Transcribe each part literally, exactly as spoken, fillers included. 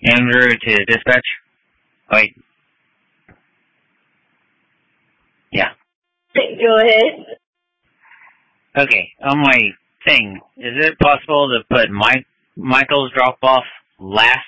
Andrew to dispatch. Wait. Yeah. Go ahead. Okay, on my thing, is it possible to put Mike, Michael's drop-off last?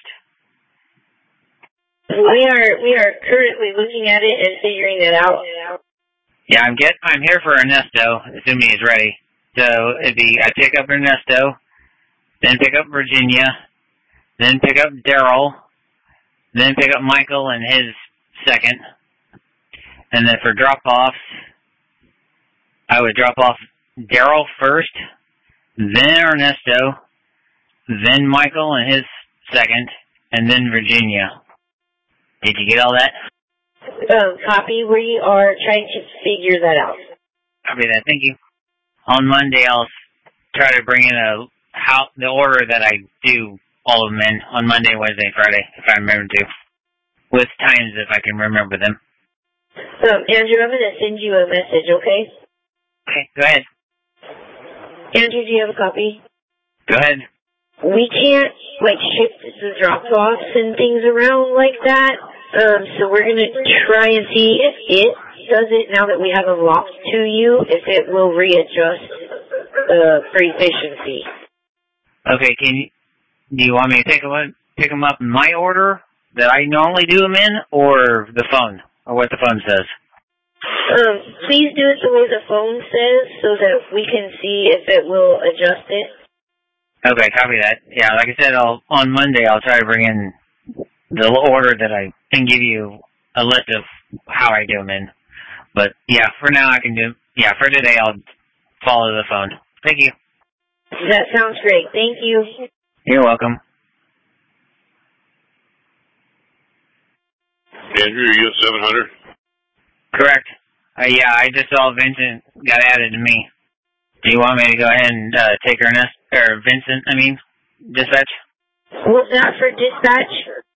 We are we are currently looking at it and figuring it out. Yeah, I'm get I'm here for Ernesto, assuming he's ready. So it'd be I pick up Ernesto, then pick up Virginia, then pick up Daryl, then pick up Michael and his second, and then for drop-offs, I would drop off Daryl first, then Ernesto, then Michael and his second, and then Virginia. Did you get all that? Um, copy. We are trying to figure that out. Copy that. Thank you. On Monday, I'll try to bring in a how the order that I do all of them in on Monday, Wednesday, Friday, if I remember to, with times if I can remember them. Um, Andrew, I'm going to send you a message, okay? Okay, go ahead. Andrew, do you have a copy? Go ahead. We can't, like, shift the drop-offs and things around like that, um, so we're going to try and see if it does it now that we have them locked to you, if it will readjust the freight efficiency. Okay, can you, do you want me to pick them up, pick them up in my order that I normally do them in, or the phone, or what the phone says? Um, please do it the way the phone says so that we can see if it will adjust it. Okay, copy that. Yeah, like I said, I'll, on Monday I'll try to bring in the order that I can give you a list of how I do them in. But yeah, for now I can do, yeah, for today I'll follow the phone. Thank you. That sounds great. Thank you. You're welcome. Andrew, are you at seven hundred? Correct. Uh, yeah, I just saw Vincent got added to me. Do you want me to go ahead and uh, take Ernest, or Vincent, I mean, dispatch? Was that for dispatch?